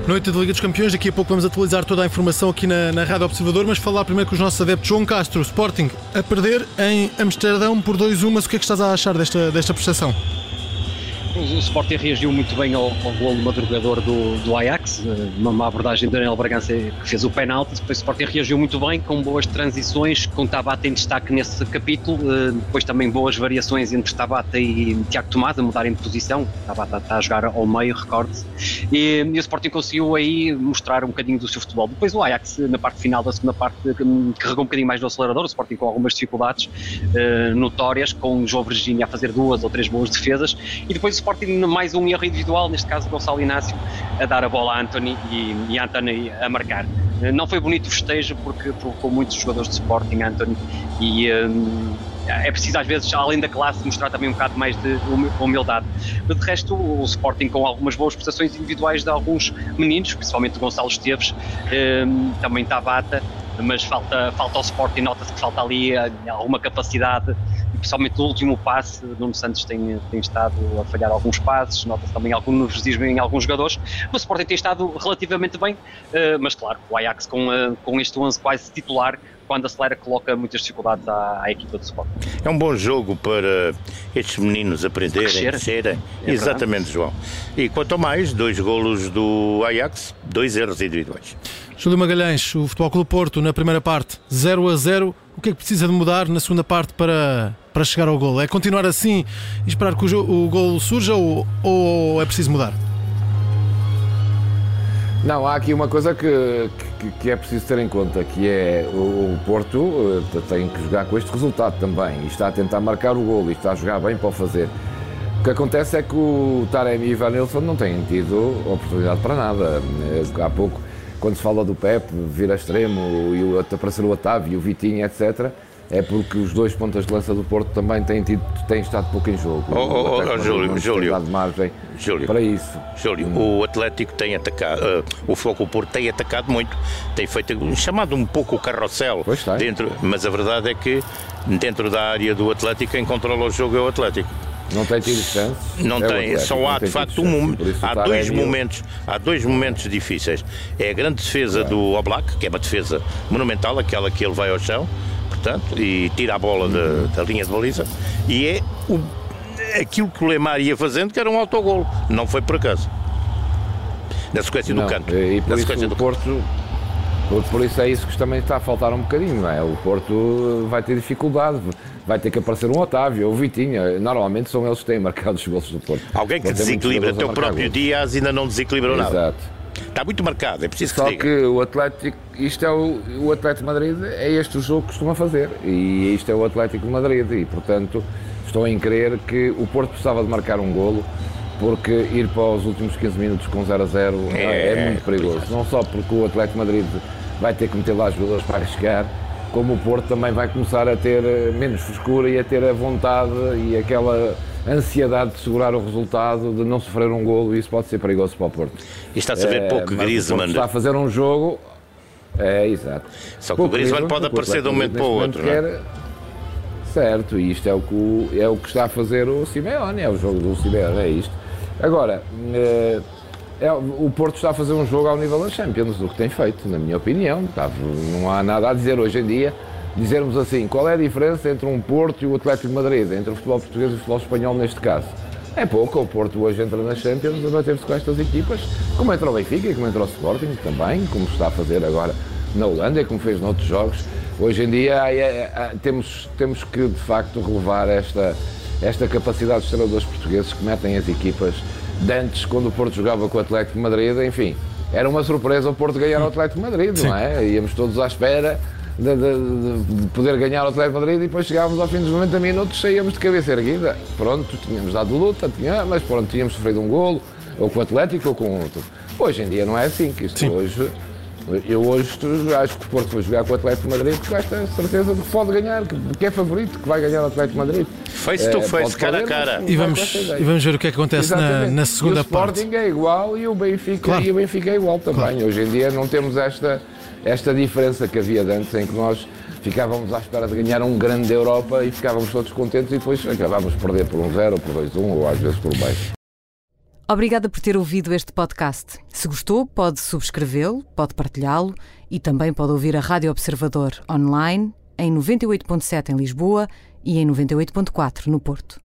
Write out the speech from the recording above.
Noite da Liga dos Campeões, daqui a pouco vamos atualizar toda a informação aqui na Rádio Observador, mas falar primeiro com os nossos adeptos. João Castro, Sporting a perder em Amsterdão por 2-1, mas o que é que estás a achar desta prestação? O Sporting reagiu muito bem ao golo madrugador do Ajax, uma abordagem de Daniel Bragança que fez o penalti. Depois o Sporting reagiu muito bem, com boas transições, com Tabata em destaque nesse capítulo, depois também boas variações entre Tabata e Tiago Tomás a mudarem de posição. Tabata está a jogar ao meio, recorde-se, e o Sporting conseguiu aí mostrar um bocadinho do seu futebol. Depois o Ajax, na parte final da segunda parte, carregou um bocadinho mais do acelerador, o Sporting com algumas dificuldades notórias, com o João Virgínia a fazer 2 ou 3 boas defesas, e depois o Sporting mais um erro individual, neste caso Gonçalo Inácio a dar a bola a Anthony e Anthony a marcar. Não foi bonito o festejo porque provocou muitos jogadores de Sporting, Anthony, e é preciso às vezes, além da classe, mostrar também um bocado mais de humildade. De resto, o Sporting com algumas boas prestações individuais de alguns meninos, principalmente o Gonçalo Esteves, também Tabata, mas falta ao Sporting, nota-se que falta ali alguma capacidade, principalmente no último passe. Nuno Santos tem estado a falhar alguns passes, nota-se também algum nervosismo em alguns jogadores. O Sporting tem estado relativamente bem, mas claro, o Ajax com este 11 quase titular, quando acelera, coloca muitas dificuldades à equipa do Sporting. É um bom jogo para estes meninos aprenderem, crescerem. Exatamente, João. E quanto a mais, 2 golos do Ajax, 2 erros individuais. Júlio Magalhães, o Futebol Clube Porto, na primeira parte, 0-0. O que é que precisa de mudar na segunda parte para chegar ao golo? É continuar assim e esperar que o golo surja ou é preciso mudar? Não, há aqui uma coisa que é preciso ter em conta, que é o Porto tem que jogar com este resultado também, e está a tentar marcar o golo, e está a jogar bem para o fazer. O que acontece é que o Taremi e o Evanilson não têm tido oportunidade para nada. Há pouco, quando se fala do Pepe vir a extremo e aparecer o Otávio e o Vitinho, etc., é porque os 2 pontas de lança do Porto também têm estado pouco em jogo. Júlio, dado margem para isso. Júlio, o Atlético tem atacado, o Futebol Clube Porto tem atacado muito, tem feito chamado um pouco o carrossel dentro, mas a verdade é que dentro da área do Atlético quem controla o jogo é o Atlético. Não tem tido chances? Não tem, só há de facto há dois momentos difíceis. É a grande defesa do Oblak, que é uma defesa monumental, aquela que ele vai ao chão, portanto, e tira a bola da linha de baliza, e é aquilo que o Lemar ia fazendo, que era um autogolo, não foi por acaso, na sequência do canto. E por isso o Porto, por isso é isso que também está a faltar um bocadinho, não é? O Porto vai ter dificuldade, vai ter que aparecer um Otávio ou o Vitinho, normalmente são eles que têm marcado os golos do Porto. Alguém que desequilibra, até o próprio Dias ainda não desequilibrou nada. Exato. Está muito marcado, é preciso que Só diga. que o Atlético, isto é o Atlético de Madrid, é este o jogo que costuma fazer, e isto é o Atlético de Madrid, e portanto estou em crer que o Porto precisava de marcar um golo, porque ir para os últimos 15 minutos com 0-0 é muito perigoso, não só porque o Atlético de Madrid vai ter que meter lá jogadores para arriscar, como o Porto também vai começar a ter menos frescura e a ter a vontade e aquela ansiedade de segurar o resultado, de não sofrer um golo, e isso pode ser perigoso para o Porto. E está-se a ver pouco Griezmann. Está a fazer um jogo, exato. Só que o Griezmann pode aparecer de um momento para o outro, não é? Certo, e isto é o que está a fazer o Simeone, é o jogo do Simeone, é isto. Agora, o Porto está a fazer um jogo ao nível da Champions, o que tem feito, na minha opinião. Não há nada a dizer hoje em dia, dizermos assim, qual é a diferença entre um Porto e o Atlético de Madrid, entre o futebol português e o futebol espanhol neste caso? É pouco. O Porto hoje entra na Champions a bater-se com estas equipas, como entra o Benfica e como entra o Sporting também, como está a fazer agora na Holanda e como fez noutros jogos. Hoje em dia temos que de facto relevar esta capacidade dos treinadores portugueses que metem as equipas de antes, quando o Porto jogava com o Atlético de Madrid, enfim, era uma surpresa o Porto ganhar o Atlético de Madrid, não é? Íamos todos à espera de poder ganhar o Atlético de Madrid, e depois chegávamos ao fim dos 90 minutos, saíamos de cabeça erguida. Pronto, tínhamos dado luta, mas pronto, tínhamos sofrido um golo, ou com o Atlético ou com outro. Hoje em dia não é assim, que isto eu hoje acho que o Porto vai jogar com o Atlético de Madrid, porque esta certeza de que pode ganhar, que é favorito, que vai ganhar o Atlético de Madrid. Face to face, cara a cara. E vamos ver o que é que acontece na segunda parte. O Sporting é igual e o Benfica, é igual também. Claro. Hoje em dia não temos esta diferença que havia de antes, em que nós ficávamos à espera de ganhar um grande da Europa e ficávamos todos contentes, e depois acabávamos por perder por 1-0, por 2-1 ou às vezes por baixo. Obrigada por ter ouvido este podcast. Se gostou, pode subscrevê-lo, pode partilhá-lo e também pode ouvir a Rádio Observador online em 98.7 em Lisboa e em 98.4 no Porto.